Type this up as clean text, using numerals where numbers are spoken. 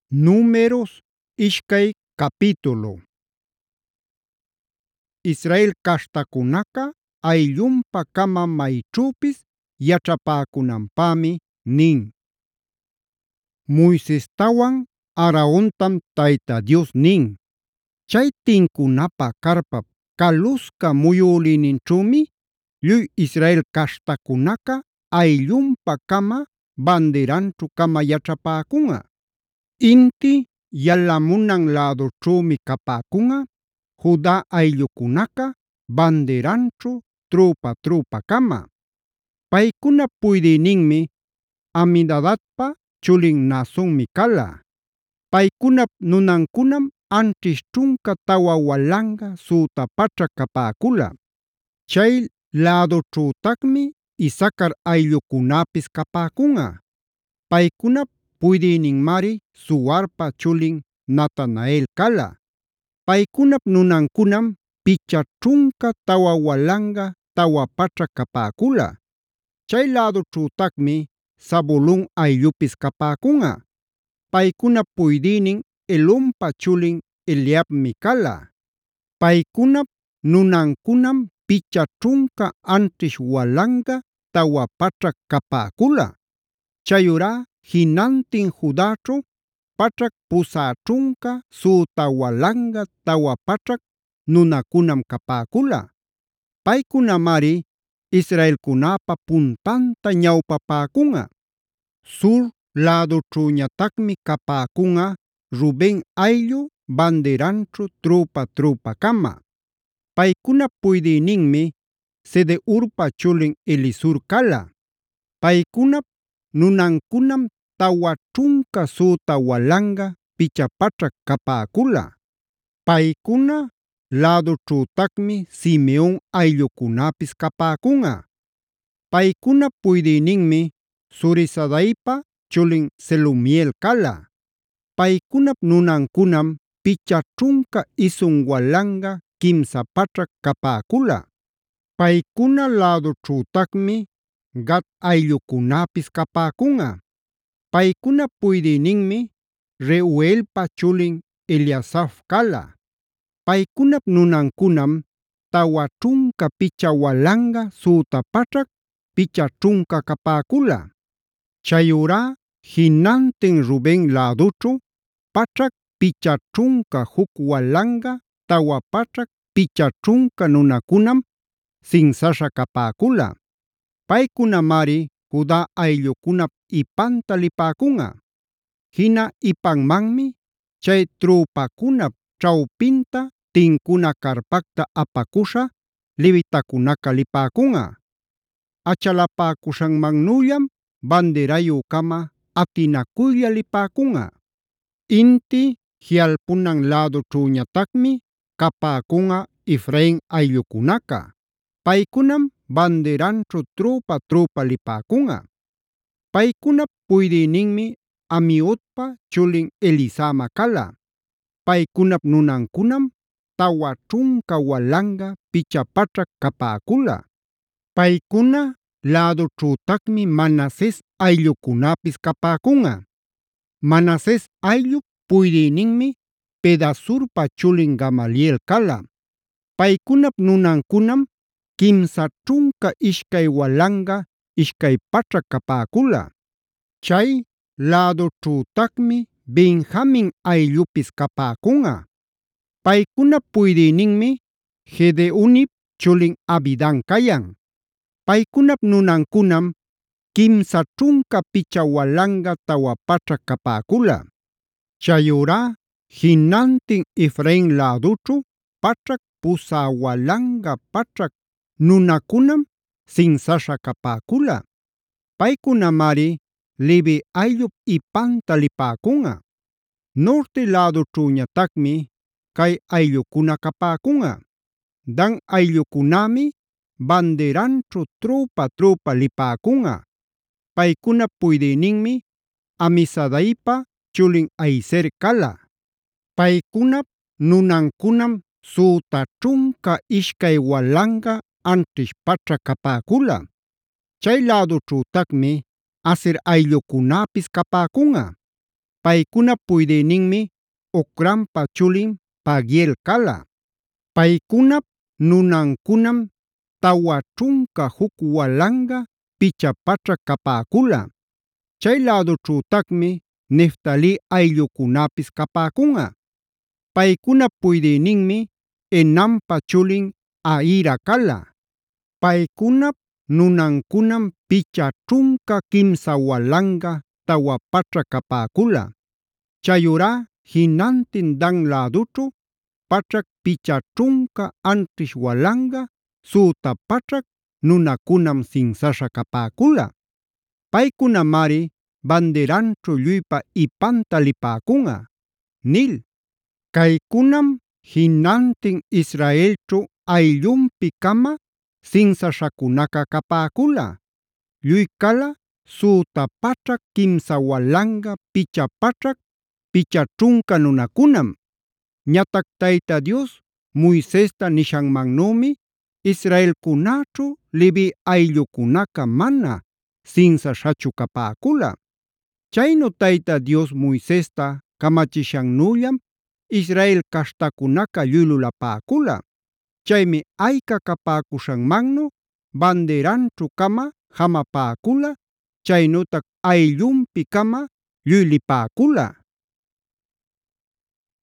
Números ishkay capítulo. Israel caśhtacunaca ayllunpa-cama mayćhüpis yaćhapäcunanpämi nin. Moisestawan Aarontam Tayta Dios nin: chay tincunapa carpap calusca muyülïninćhümi lluy Israel caśhtacunaca ayllunpa-cama banderanćhu-cama yaćhapäcunꞌa. Inti yalamunan lädućhümi capäcunꞌa Juda ayllucunaca banderanćhu trupa-trupa-cama. Paycunap puydïninmi Aminadabpa chulin Naasonmi cala. Paycunap nunancunam anćhish ćhunca tawa walanga süta pachrak capäcula. Chay lädućhütacmi Isacar ayllucunapis capäcunꞌa. Paycunap puydïninmari Suarpa chulin Natanael cala. Paycunap nunancunam picha ćhunca tawa walanga tawa pachrak capäcula. Chay lädućhütacmi Zabulon ayllupis capäcunꞌa. Paycunap puydïnin Helonpa chulin Eliabmi cala. Paycunap nunancunam picha ćhunca anćhish walanga tawa pachrak capäcula. Chayurá jinantin Judaćhu pachrak pusä ćhunca süta walanga tawa pachrak nunacunam capäcula. Paycunamari israelcunapa puntanta ñawpapäcunꞌa. Sur lädućhüñatacmi capäcunꞌa Ruben ayllu banderanćhu trupa-trupa-cama. Paycunap puydïninmi Sedeurpa chulin Elisur cala. Paycunap nunancunam tawa ćhunca süta walanga picha pachrak capäcula. Paycuna lädućhütacmi Simeon ayllucunapis capäcunꞌa. Paycunap puydïninmi Zurisadaipa chulin Selumiel cala. Paycunap nunancunam picha ćhunca isun walanga quimsa pachrak capäcula. Paycuna lädućhütacmi Gad ayllucunapis capäcunꞌa. Paycunap puydïninmi Reuelpa chulin Eliasaf cala. Paycunap nunancunam tawa ćhunca picha walanga süta pachrak picha ćhunca capäcula. Chayurá jinantin Ruben lädućhu pachrak picha ćhunca huk walanga tawa pachrak picha ćhunca nunacunam sinsaśha capäcula. Paycunamari Juda ayllucunap ipanta lipäcunꞌa. Jina ipanmanmi chay trupacunap ćhawpinta tincuna carpacta apacuśha levitacunaca lipäcunꞌa. Achalapäcuśhanmannüllam banderayü-cama atinacuylla lipäcunꞌa. Inti jiꞌalpunan lädućhüñatacmi capäcunꞌa Efrain ayllucunaca. Paycunam banderanćhu trupa-trupa lipäcunꞌa. Paycunap puydïninmi Amiudpa chulin Elisama cala. Paycunap nunancunam tawa ćhunca walanga picha pachrak capäcula. Paycuna lädućhütacmi Manases ayllucunapis capäcunꞌa. Manases ayllup puydïninmi Pedasurpa chulin Gamaliel cala. Paycunap nunancunam quimsa ćhunca ishkay walanga ishkay pachrak capäcula. Chay lädućhütacmi Benjamin ayllupis capäcunꞌa. Paycunap puydïninmi Gedeonip chulin Abidan cayan. Paycunap nunancunam quimsa ćhunca picha walanga tawa pachrak capäcula. Chayurá jinantin Efrain lädućhu pachrak pusä walanga pachrak nunacunam sinsaśha capäcula. Paycunamari Levi ayllup ipanta lipäcunꞌa. Norte lädućhüñatacmi kay ayllucuna capäcunꞌa. Dan ayllucunami banderanćhu trupa-trupa lipäcunꞌa. Paycunap puydïninmi Amisadaipa chulin Ahizer cala. Paycunap nunancunam süta ćhunca ishkay walanga anćhish pachrak capäcula. Chay lädućhütacmi Aser ayllucunapis capäcunꞌa. Paykunap puydïninmi Ocranpa chulin Pagiel kala. Paykunap nunancunam tawa ćhunca juc walanga picha-pachrak kapäkula. Chay lädućhütacmi Neftali ayllucunapis kapäkunꞌa. Paykunap puydïninmi Enampa chulin Ahira kala. Paykunap nunancunam picha ćhunca quimsa walanga tawa pachrak kapäkula. Chayurá jinantin Dan lädućhu pachrak picha ćhunca anćhish walanga süta pachrak nunacunam sinsaśha kapäkula. Paycunamari banderanćhu lluypa ipanta lipäkunꞌa” nil. Kaykunam jinantin Israelćhu ayllunpi-cama sinsaśhacunaca kapäkula. Lluy kala süta pachrak quimsa walanga picha-pachrak picha ćhunca nunacunam. Ñatac Tayta Dios Moisesta nishanmannümi Israelcunäćhu Levi ayllucunaca mana sinsaśhachu kapäkula. Chaynu Tayta Dios Moisesta kamachishannüllam Israel caśhtacunaca lluy lulapäkula. Chaymi ayca kapäcuśhanmannu banderanćhu-cama jamapäkula, chaynütac ayllunpi-cama lluy lipäkula.